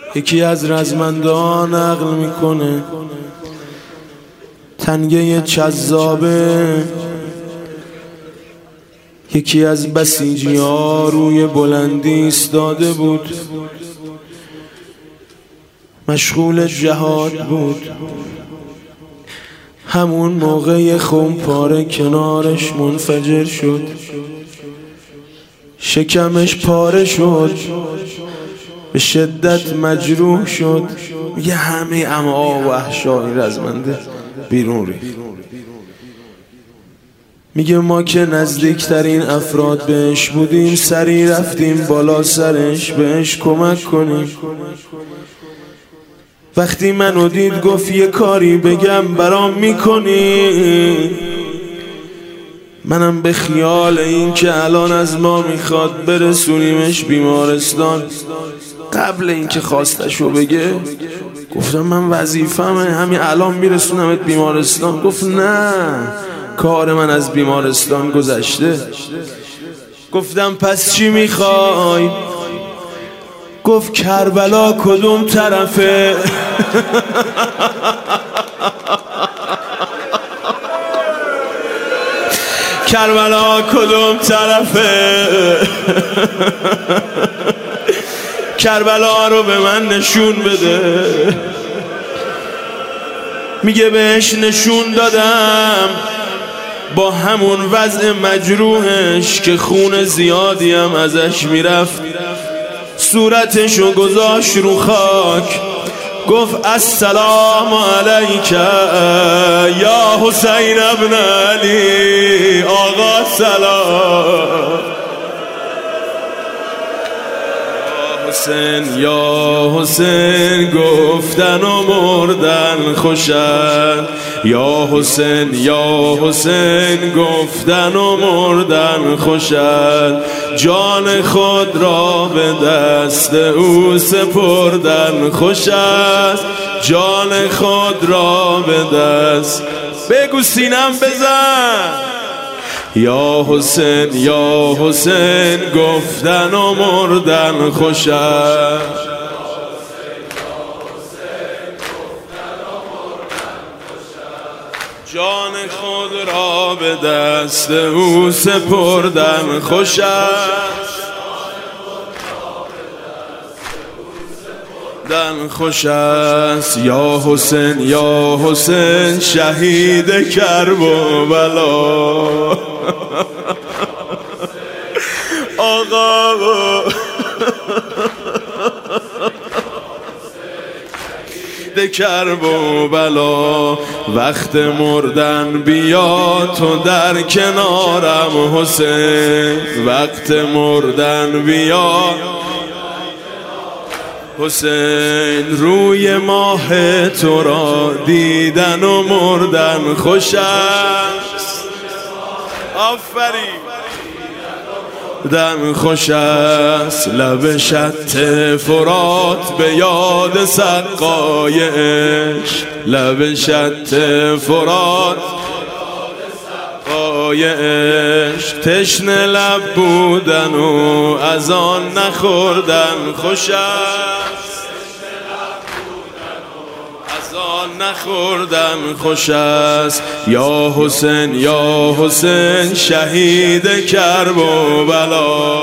یکی از رزمندان نقل میکنه تنگه چذابه، یکی از بسیجی ها روی بلندی ایستاده بود، مشغول جهاد بود. همون موقع خمپاره کنارش منفجر شد، شکمش پاره شد، به شدت مجروح شد. میگه همه امعا و احشای رزمنده بیرون ریخت. میگه ما که نزدیکترین افراد بهش بودیم سریع رفتیم بالا سرش بهش کمک کنیم. وقتی منو دید گفت یه کاری بگم برام میکنی؟ منم به خیال این که الان از ما میخواد برسونیمش بیمارستان، قبل اینکه خواستشو بگه گفتم من وظیفمه همین الان میرسونمت بیمارستان. گفت نه، کار من از بیمارستان گذشته. گفتم پس چی میخوای؟ گفت کربلا کدوم طرفه؟ کربلا کدوم طرفه؟ کربلا رو به من نشون بده. میگه بهش نشون دادم با همون وضع مجروحش که خون زیادی هم ازش میرفت، صورتشو گذاشت رو خاک، گفت السلام علیک یا حسین ابن علی. آقا سلام. حسین یا حسین گفتن و مردن خوشن، یا حسین یا حسین گفتن و مردن خوشن، جان خود را به دست او سپردن خوش است، جان خود را به دست. بگو سینم بزن. یا حسین یا حسین گفتن و مردن خوش است، جان خود را به دست او سپردن خوش است، دن خوش است. یا حسین یا حسین شهید کربلا. آقا کربلا وقت مردن بیا تو در کنارم حسین، وقت مردن بیا حسین، روی ماه تو را دیدن و مردن خوش است. آفرین. دم خوش است لب شط فرات به یاد سقای عشق، لب شط فرات سقای عشق، تشنه لب بودن و از آن نخوردن خوش است، نخوردن خوش است. یا حسین یا حسین شهید کربلا.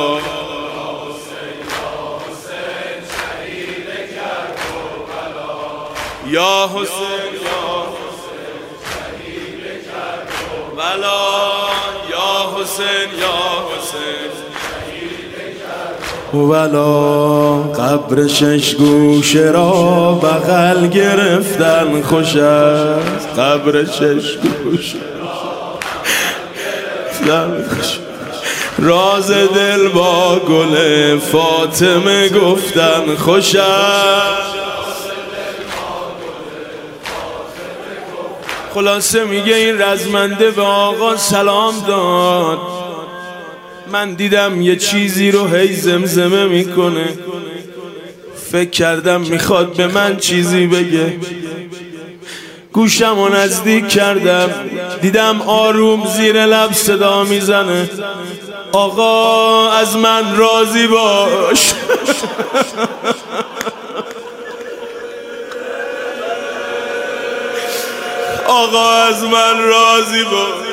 یا حسین یا حسین شهید کربلا، یا حسین یا حسین ولا. قبر شش گوشه را بغل گرفتن خوش است، قبر شش گوشه راز دل با گل فاطمه گفتن خوش است. خلاصه میگه این رزمنده به آقا سلام داد. من دیدم یه چیزی رو هی زمزمه میکنه، فکر کردم میخواد به من چیزی بگه. گوشم رو نزدیک کردم، دیدم آروم زیر لب صدا میزنه آقا از من راضی باش. آقا از من راضی باش.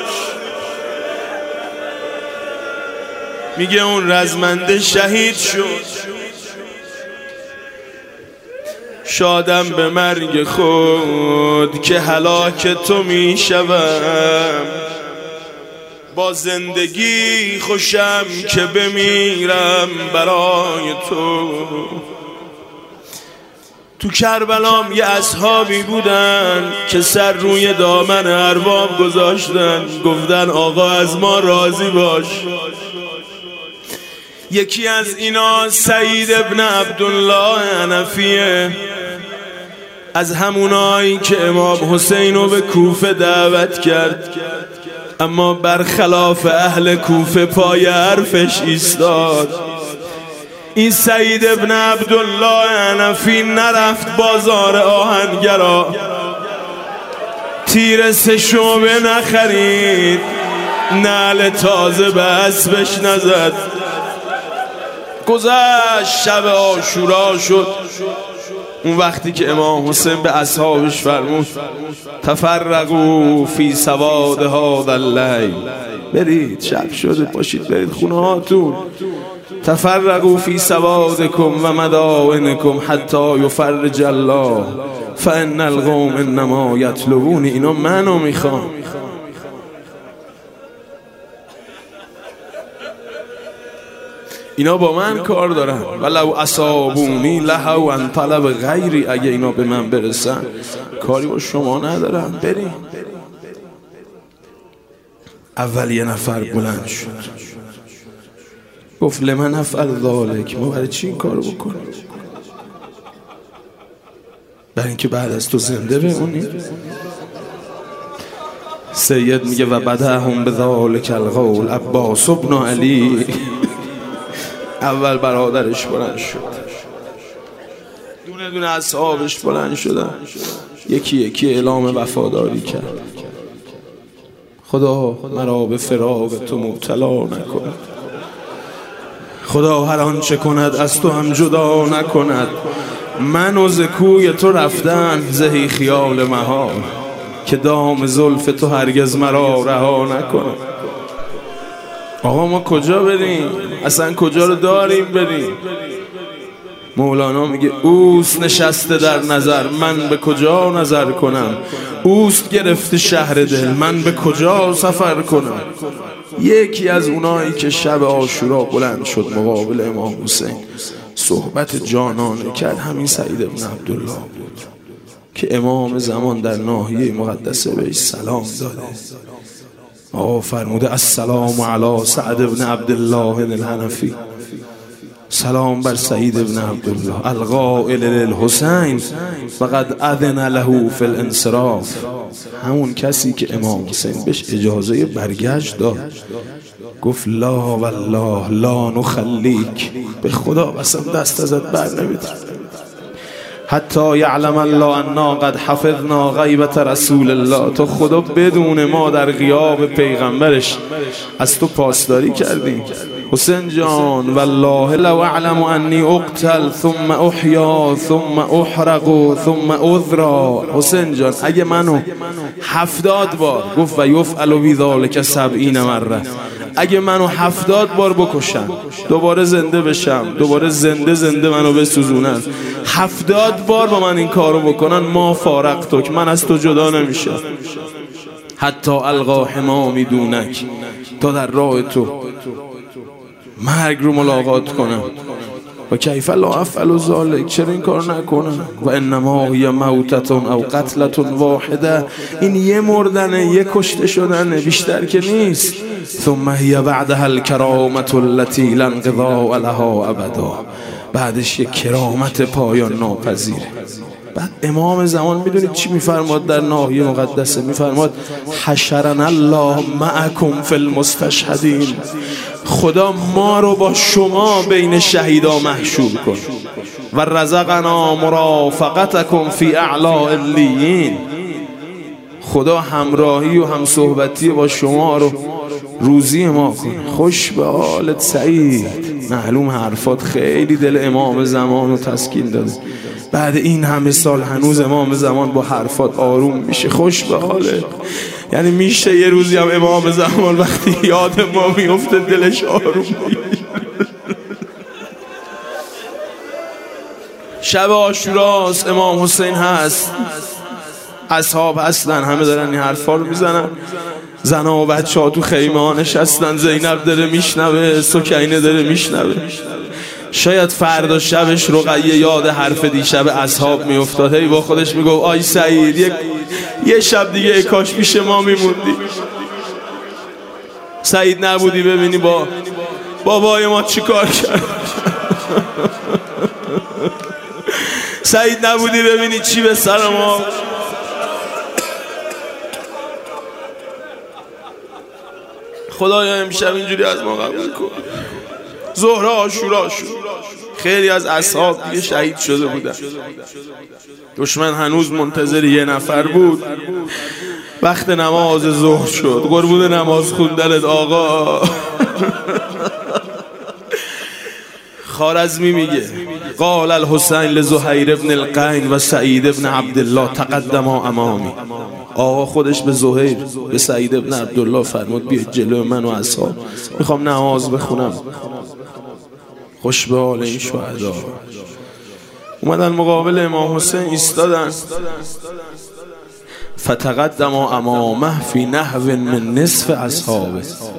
میگه اون رزمنده شهید شد، شادم به مرگ خود که هلاک تو میشوم، با زندگی خوشم که بمیرم برای تو. تو کربلام یه اصحابی بودن که سر روی دامن ارباب گذاشتن، گفتن آقا از ما راضی باش. یکی از اینا سعید ابن عبدالله حنفیه، از همونایی که امام حسین رو به کوفه دعوت کرد، اما برخلاف اهل کوفه پای حرفش ایستاد. این سعید ابن عبدالله حنفی نرفت بازار آهنگرا، تیر 3 شعبه نخرید، نعل تازه به اسبش نزد. گذشت شب عاشورا شد، اون وقتی که امام حسین به اصحابش فرمود تفرقوا فی سواد هذا اللیل، برید شب شده باشید برید خونه هاتون. تفرقوا فی سوادکم و مدائنکم حتی یفرج الله فان القوم انما یطلبون. اینا منو میخوام. اینا با من کار دارن. ولو اصابونی لهو ان طلب غیری، اگه اینا به من برسن کاری با شما ندارن، بریم. اول یه نفر بلند شد گفت لمن افعل ذلک، ما برای چی این کارو بکنیم؟ برای اینکه بعد از تو زنده بمونی. سید میگه و بدهم بذلک القول عباس بن علی. اول برادرش بلند شد، دونه دونه اصحابش بلند شدن، یکی یکی اعلام وفاداری کرد. خدا مرا به فراق تو مبتلا نکند، خدا هر آنچه کند از تو هم جدا نکند. من و زکوی تو رفتن زهی خیال محال، که دام زلف تو هرگز مرا رها نکند. آقا ما کجا بریم؟ اصلا کجا رو داریم بریم؟ مولانا میگه اوست نشسته در نظر، من به کجا نظر کنم؟ اوست گرفته شهر دل، من به کجا سفر کنم؟ یکی از اونایی که شب عاشورا بلند شد مقابل امام حسین صحبت جانانه کرد، همین سعید ابن عبدالله بود که امام زمان در ناحیه مقدسه بهش سلام داده. آقا فرموده السلام علی سعد ابن عبدالله الحنفی، سلام بر سعید ابن عبدالله القائل للحسین فقد اذن له فی الانصراف، همون کسی که امام حسین بهش اجازه برگشت داد. گفت لا والله لا نخلیک، به خدا قسم دست ازت بر نمی‌دارم حتی یعلم الله انا قد حفظنا غیبت رسول الله، تو خدا بدون ما در غیاب پیغمبرش از تو پاسداری کردیم. حسین جان والله لو اعلم انی اقتل ثم احیا ثم احرق ثم اذرا، حسین جان اگه منو 70 بار، گفت و یفعل بذلک 70 مره، اگه منو 70 بار بکشن دوباره زنده بشم، دوباره زنده منو بسوزونن، 70 بار با من این کارو بکنن، ما فارقتک، من از تو جدا نمیشم. حتی القا حمامی دونک، تا در راه تو مرگ رو ملاقات کنم. و کیف لا افعل ذلک، چرا این کار نکنم؟ و انما هی موتة او قتلة واحده، این یه مردنه، یه کشته شدنه، بیشتر که نیست. ثم هی بعدها الکرامة التي لا انقضاء لها ابدا، بعدش یک کرامت پایان ناپذیره. بعد امام زمان میدونید چی میفرماد در ناحیه مقدسه؟ میفرماد حشرنا الله معکم فی المستشهدین، خدا ما رو با شما بین شهیدا محشور کن. و رزقنا مرافقتکم فی اعلی علیین، خدا همراهی و همصحبتی با شما رو روزی ما کن. خوش به حالت سعید. معلوم حرفات خیلی دل امام زمان رو تسکین داده. بعد این همه سال هنوز امام زمان با حرفات آروم میشه، خوش به حاله. یعنی میشه یه روزی هم امام زمان وقتی یاد ما میفته دلش آروم میشه. شب عاشوراست، امام حسین هست، اصحاب هستن، همه دارن این حرفا رو میزنن. زنا و بچه ها تو خیمه ها نشستن، زینب داره میشنوه، سکینه داره میشنوه. شاید فردا شبش رقیه یاد حرف دیشب اصحاب میافتاد، هی با خودش میگفت آی سعید یه شب دیگه کاش پیش ما میموندی. سعید نبودی ببینی با بابای ما چی کار کرد. سعید نبودی ببینی چی به سر ما. خدایا امشب اینجوری از ما قبول کن. ظهر عاشورا شد، خیلی از اصحاب دیگه شهید شده بودن. دشمن هنوز منتظر یه نفر بود. وقت نماز ظهر شد، قربون نماز خوندنت آقا. خوارزمی میگه قال الحسین لزهیر بن القین و سعید بن عبدالله تقدما امامی. آقا خودش به زهیر به سعید بن عبدالله فرمود بیا جلو من و اصحاب، میخوام نماز بخونم. خوش به حال این شهدا. اومدن مقابل امام حسین ایستادن. فتقدم امامه فی نحو من نصف اصحابه.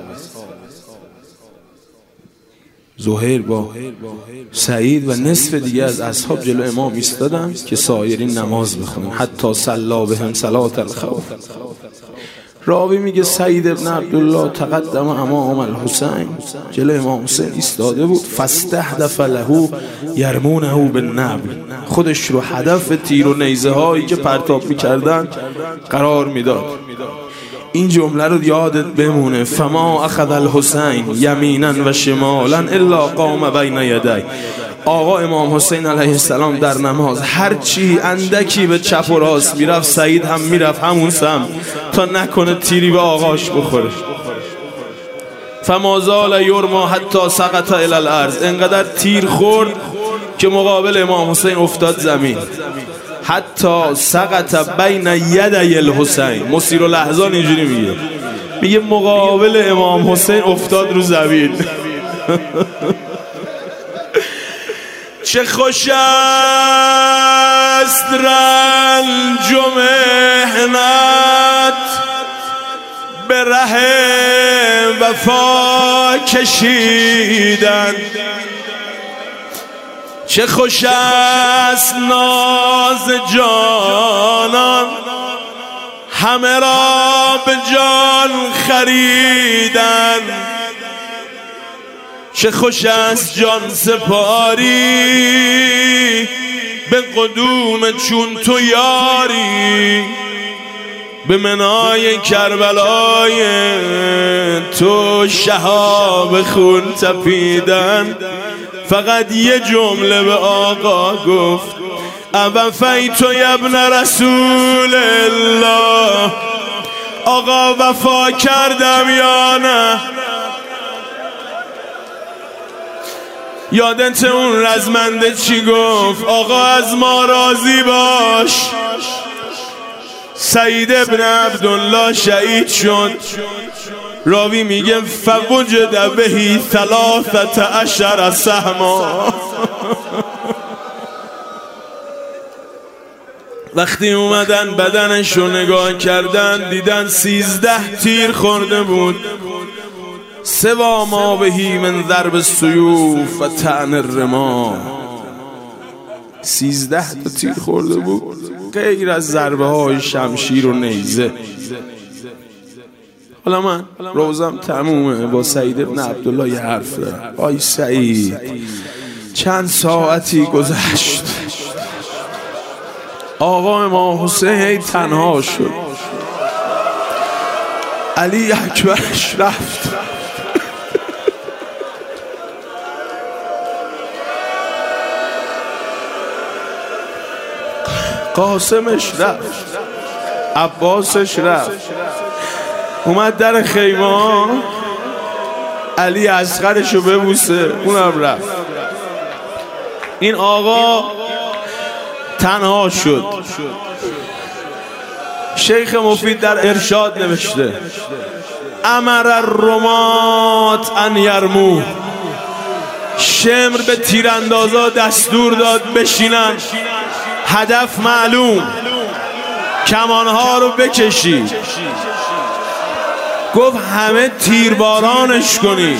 زهیر با سعید و نصف دیگه از اصحاب جلو امام ایستادن که سایرین نماز بخونن. حتی صلی بهم صلات الخوف. راوی میگه سعید ابن عبدالله تقدم امام الحسین، جلو امام حسین ایستاده بود. فاستهدف له یرمونه بالنبل. خودش رو هدف تیر و نیزه هایی که پرتاب میکردن قرار میداد. این جمله رو یادت بمونه. فما اخذ الحسین یمینا و شمالا الا قام بین یدی. آقا امام حسین علیه السلام در نماز هرچی اندکی به چپ و راست میرفت، سعید هم میرفت همون سمت تا نکنه تیری به آقاش بخوره. فما زال یرما حتی سقط الی الارض. انقدر تیر خورد که مقابل امام حسین افتاد زمین. حتی سقط بین یدی الحسین. مسیر الاحزان اینجوری میگه مقابل امام حسین افتاد رو زمین. چه خوش است رنج و محنت به ره وفا کشیدن. چه خوش است ناز جانان همه را به جان خریدن. چه خوش است جان سپاری به قدوم چون تو یاری. به منای کربلای تو شهاب خون تپیدن. فقط یه جمله به آقا گفت اوفیت یا ابن رسول الله. آقا وفا کردم یا نه؟ یادت اون رزمنده چی گفت؟ آقا از ما راضی باش. سعید ابن عبدالله شهید شد. راوی میگه فوجد بهی 13 سهما. وقتی اومدن بدنش رو نگاه کردن دیدن 13 تیر خورده بود. سوا ما بهی من ضرب السیوف و طعن الرماح. 13 تا تیر خورده بود غیر از ضربه های شمشیر و نیزه. حالا من روزم تمومه، با سعید ابن عبدالله یه حرف دارم. آی سعید، چند ساعتی گذشت آقا امام حسین تنها شد. علی اکبرش رفت. قاسمش رفت. عباسش رفت. اومد در خیمه علی اصغرشو ببوسه، اونم رفت. این آقا تنها شد. شیخ مفید در ارشاد نوشته امر الرمات ان یرمو، شمر به تیراندازا دستور داد بشینن، هدف معلوم، کمانها رو بکشید. گفت همه تیربارانش کنید.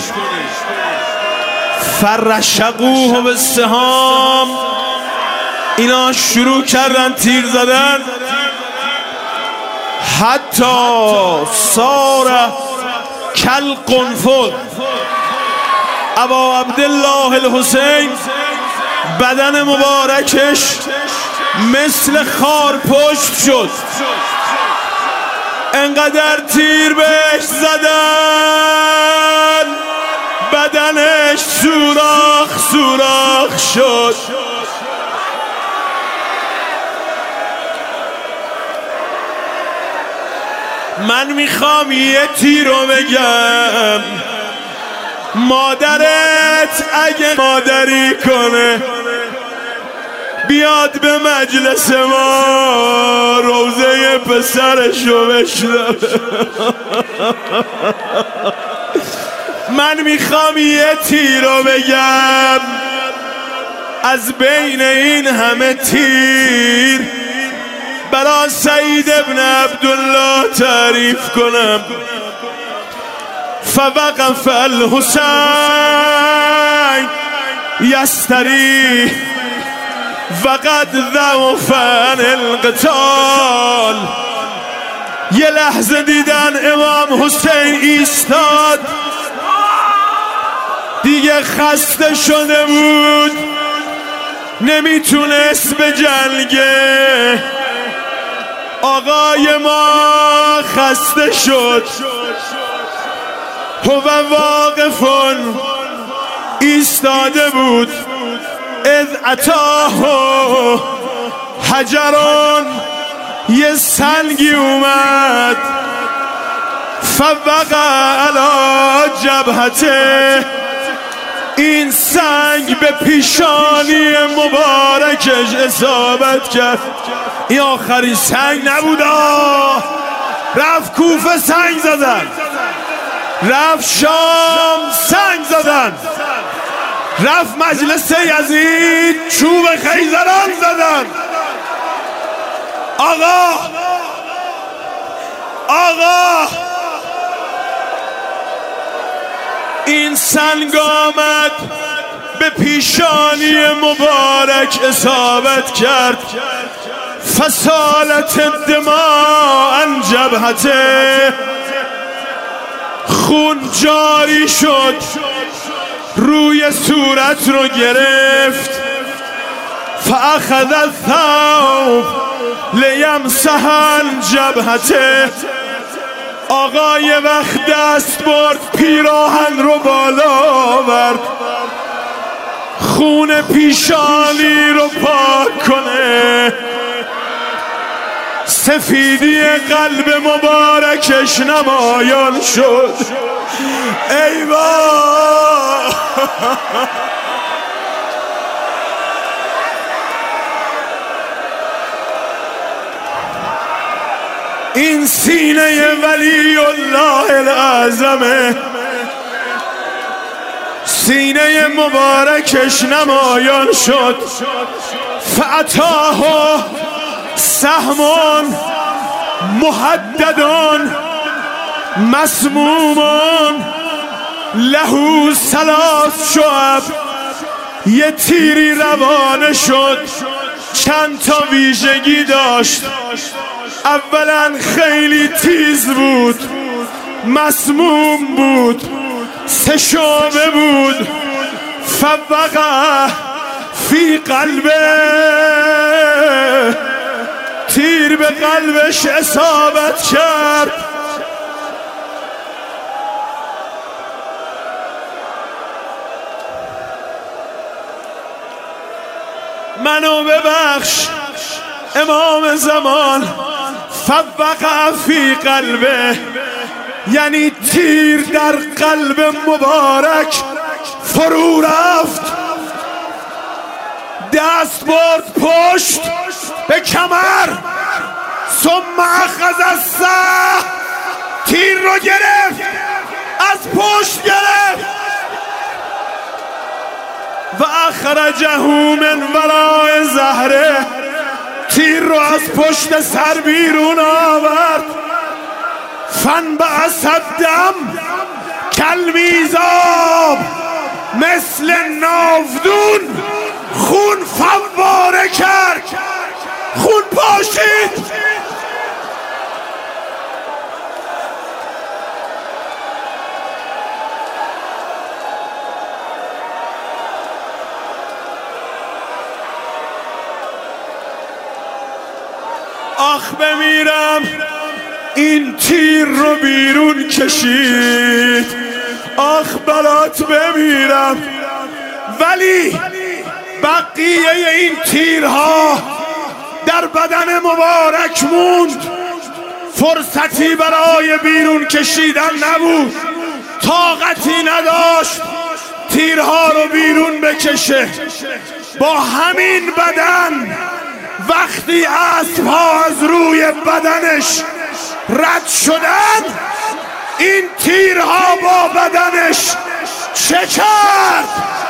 فرشقوه بالسهام، اینا شروع کردن تیر زدن حتی صار کالقنفذ. ابا عبدالله الحسین بدن مبارکش مثل خارپشت شد، انقدر تیر بهش زدن بدنش سوراخ سوراخ شد. من میخوام یه تیر رو بگم، مادرت اگه مادری کنه بیاد به مجلس ما روزه پسرشو بشنوه. من میخوام یه تیر رو بگم، از بین این همه تیر برا سعید ابن عبدالله تعریف کنم. فوقف الحسین یستری وقد ضعف عن القتال. یه لحظه دیدن امام حسین ایستاد، دیگه خسته شده بود، نمیتونست به جنگه. آقای ما خسته شد، هو واقفون ایستاده بود. اذ اتاه حجرون، یه سنگی اومد. فوقع علی جبهته، این سنگ به پیشانی مبارکش اصابت کرد. این آخرین سنگ نبودا، رفت کوفه سنگ زدن، رفت شام سنگ زدن، رفت مجلس یزید چوب خیزران زدن. آقا این سنگ آمد به پیشانی مبارک اصابت کرد. فسالت الدماء عن جبهته، خون جاری شد، روی صورت رو گرفت. فاخذ الثوب لیمسح عن جبهته، آقای وقت دست برد پیراهن رو بالا آورد، خون پیشانی رو پاک کنه. سفیدی قلب مبارکش نمایان شد. ای وای، این سینه ولی الله الاعظمه، سینه مبارکش نمایان شد. فاتاه سهمون محددون مسمومون له ثلاث شعب، یه تیری روانه شد، چند تا ویژگی داشت. اولا خیلی تیز بود، مسموم بود، 3 شعبه بود. فوقع فی قلبه، تیر به قلبش اصابت کرد. منو ببخش امام زمان. فوقع فی قلبه یعنی تیر در قلب مبارک فرو رفت، دست برد پشت، به کمر، ثم اخذ السهم، تیر رو گرفت، از پشت گرفت و اخرجه من وراء ظهره، تیر رو از پشت سر بیرون آورد. فانبعث الدم کالمیزاب، مثل ناودون خون فواره کرد، خون پاشید. آخ بمیرم، این تیر رو بیرون کشید، آخ بلات بمیرم. ولی بقیه این تیرها در بدن مبارک موند، فرصتی برای بیرون کشیدن نبود، طاقتی نداشت تیرها رو بیرون بکشه. با همین بدن وقتی اسب‌ها از روی بدنش رد شدن، این تیرها با بدنش چه کرد؟